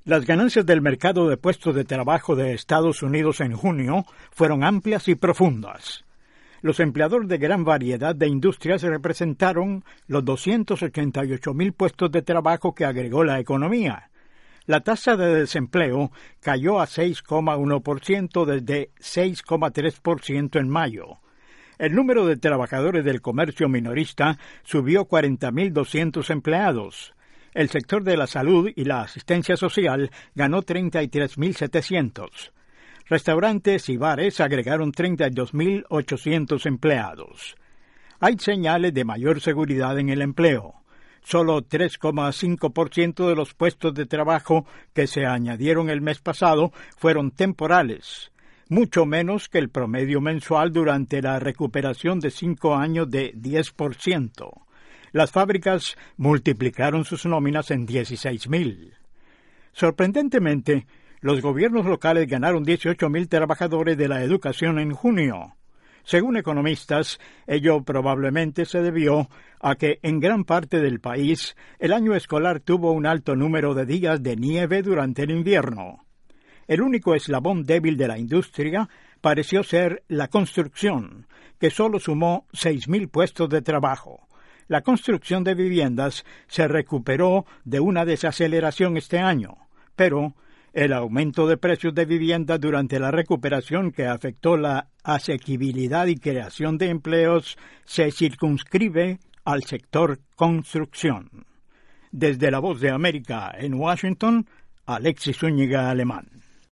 Las ganancias del mercado de puestos de trabajo de Estados Unidos en junio fueron amplias y profundas. Los empleadores de gran variedad de industrias representaron los 288,000 puestos de trabajo que agregó la economía. La tasa de desempleo cayó a 6,1% desde 6,3% en mayo. El número de trabajadores del comercio minorista subió 40,200 empleados. El sector de la salud y la asistencia social ganó 33,700. Restaurantes y bares agregaron 32,800 empleados. Hay señales de mayor seguridad en el empleo. Solo 3,5% de los puestos de trabajo que se añadieron el mes pasado fueron temporales, mucho menos que el promedio mensual durante la recuperación de 5 años de 10%. Las fábricas multiplicaron sus nóminas en 16,000. Sorprendentemente, los gobiernos locales ganaron 18,000 trabajadores de la educación en junio. Según economistas, ello probablemente se debió a que en gran parte del país el año escolar tuvo un alto número de días de nieve durante el invierno. El único eslabón débil de la industria pareció ser la construcción, que solo sumó 6,000 puestos de trabajo. La construcción de viviendas se recuperó de una desaceleración este año, pero el aumento de precios de viviendas durante la recuperación que afectó la asequibilidad y creación de empleos se circunscribe al sector construcción. Desde La Voz de América en Washington, Alexis Zúñiga Alemán.